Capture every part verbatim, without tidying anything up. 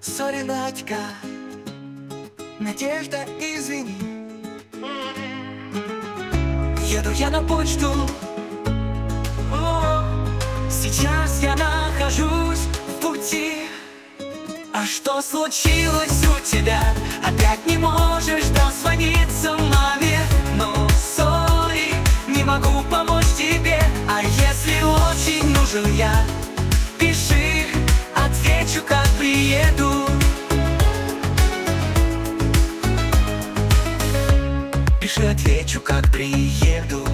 Сори, Надька, Надежда, извини. Еду я на почту. О, сейчас я нахожусь в пути. А что случилось у тебя? Опять не можешь дозвониться маме? Ну, сори, не могу помочь тебе. А если очень нужен я, пиши, отвечу, как приеду. Пиши, отвечу, как приеду.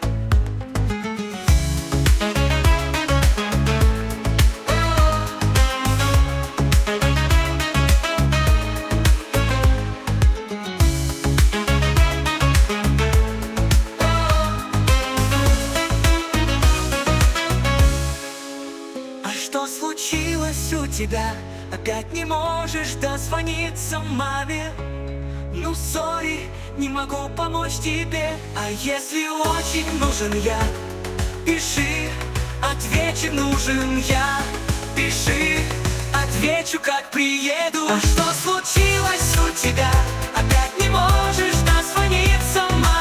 А что случилось у тебя? Опять не можешь дозвониться маме? Ну, сори, не могу помочь тебе. А если очень нужен я, пиши, отвечу, нужен я. Пиши, отвечу, как приеду. А что случилось у тебя? Опять не можешь дозвониться маме?